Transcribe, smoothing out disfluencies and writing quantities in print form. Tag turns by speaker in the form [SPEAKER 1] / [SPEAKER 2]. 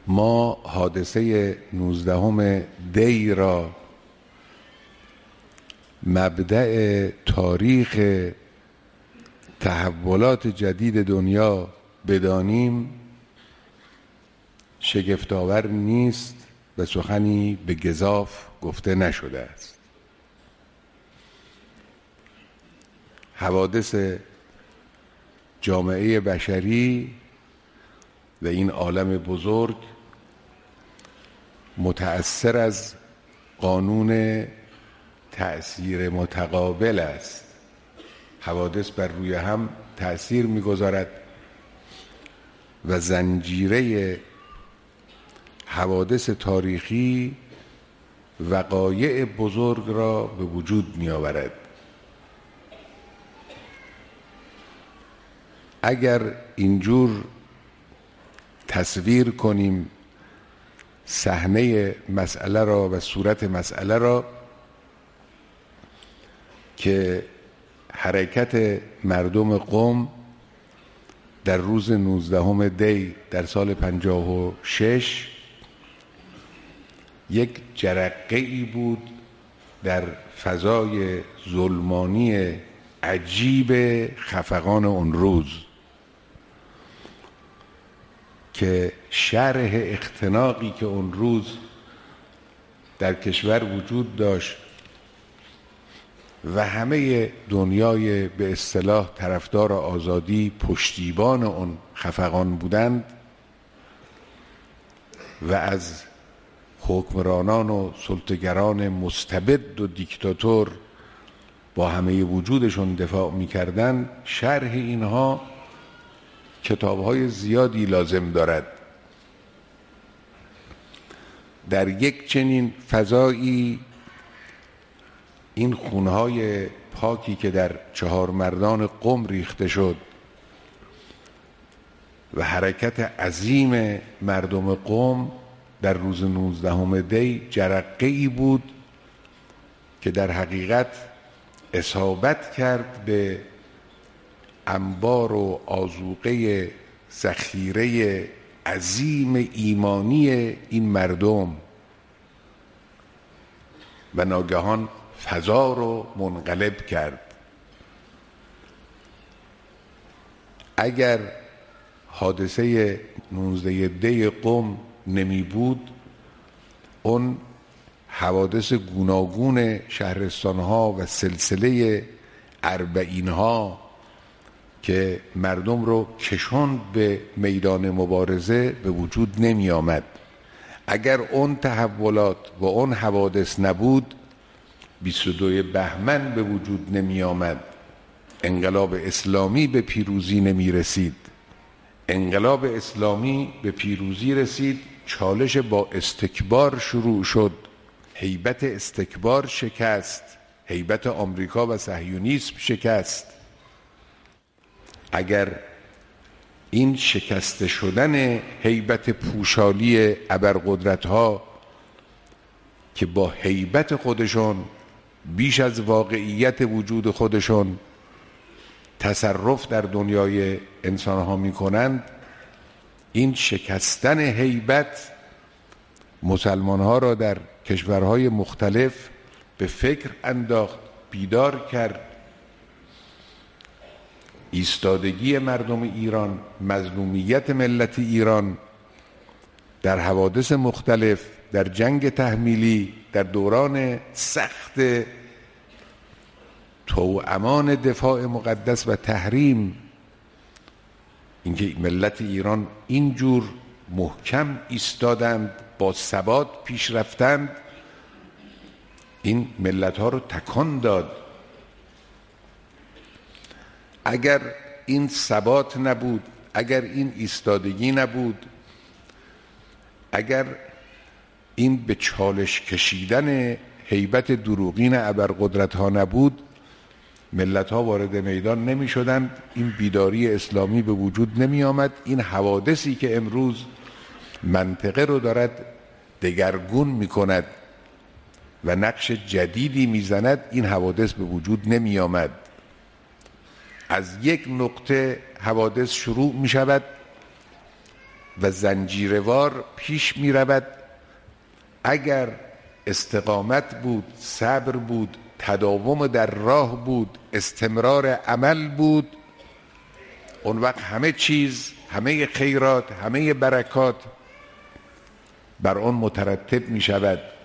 [SPEAKER 1] ما حادثه 19 دی را مبدأ تاریخ تحولات جدید دنیا بدانیم شگفت‌آور نیست و سخنی به گزاف گفته نشده است. حوادث جامعه بشری و این عالم بزرگ متأثر از قانون تأثیر متقابل است. حوادث بر روی هم تأثیر می‌گذارد و زنجیره حوادث تاریخی وقایع بزرگ را به وجود می‌آورد. اگر اینجور تصویر کنیم صحنه مسئله را و صورت مسئله را که حرکت مردم قم در روز 19 دی در سال 56 یک جرقه‌ای بود در فضای ظلمانی عجیب خفقان اون روز که شرح اختناقی که اون روز در کشور وجود داشت و همه دنیای به اصطلاح طرفدار آزادی پشتیبان اون خفقان بودند و از حکمرانان و سلطه‌گران مستبد و دیکتاتور با همه وجودشون دفاع می‌کردند. شرح اینها کتاب‌های زیادی لازم دارد. در یک چنین فضایی این خونهای پاکی که در 4 مردان قم ریخته شد و حرکت عظیم مردم قم در روز 19 دی جرقه‌ای بود که در حقیقت اصابت کرد به انبار و آذوقه ذخیره عظیم ایمانی این مردم و ناگهان فضا رو منقلب کرد. اگر حادثه 19 دی قم نمی بود اون حوادث گوناگون شهرستانها و سلسله اربعینها که مردم رو کشوند به میدان مبارزه به وجود نمی آمد. اگر اون تحولات و اون حوادث نبود 22 بهمن به وجود نمی آمد. انقلاب اسلامی به پیروزی نمی رسید. انقلاب اسلامی به پیروزی رسید، چالش با استکبار شروع شد، هیبت استکبار شکست، هیبت آمریکا و صهیونیسم شکست. اگر این شکست شدن هیبت پوشالی ابرقدرت‌ها که با هیبت خودشون بیش از واقعیت وجود خودشون تصرف در دنیای انسان‌ها می‌کنند، این شکستن هیبت مسلمان‌ها را در کشورهای مختلف به فکر انداخت، بیدار کرد. ایستادگی مردم ایران، مظلومیت ملت ایران در حوادث مختلف، در جنگ تحمیلی، در دوران سخت توأمان دفاع مقدس و تحریم، اینکه ملت ایران اینجور محکم ایستادند، با ثبات پیش رفتند، این ملت ها رو تکان داد. اگر این ثبات نبود، اگر این ایستادگی نبود، اگر این به چالش کشیدن هیبت دروغین ابرقدرت ها نبود، ملت ها وارد میدان نمی شدند، این بیداری اسلامی به وجود نمی آمد. این حوادثی که امروز منطقه رو دارد دگرگون می کند و نقش جدیدی می زند، این حوادث به وجود نمی آمد. از یک نقطه حوادث شروع می شود و زنجیروار پیش می رود. اگر استقامت بود، صبر بود، تداوم در راه بود، استمرار عمل بود، اون وقت همه چیز، همه خیرات، همه برکات بر آن مترتب می شود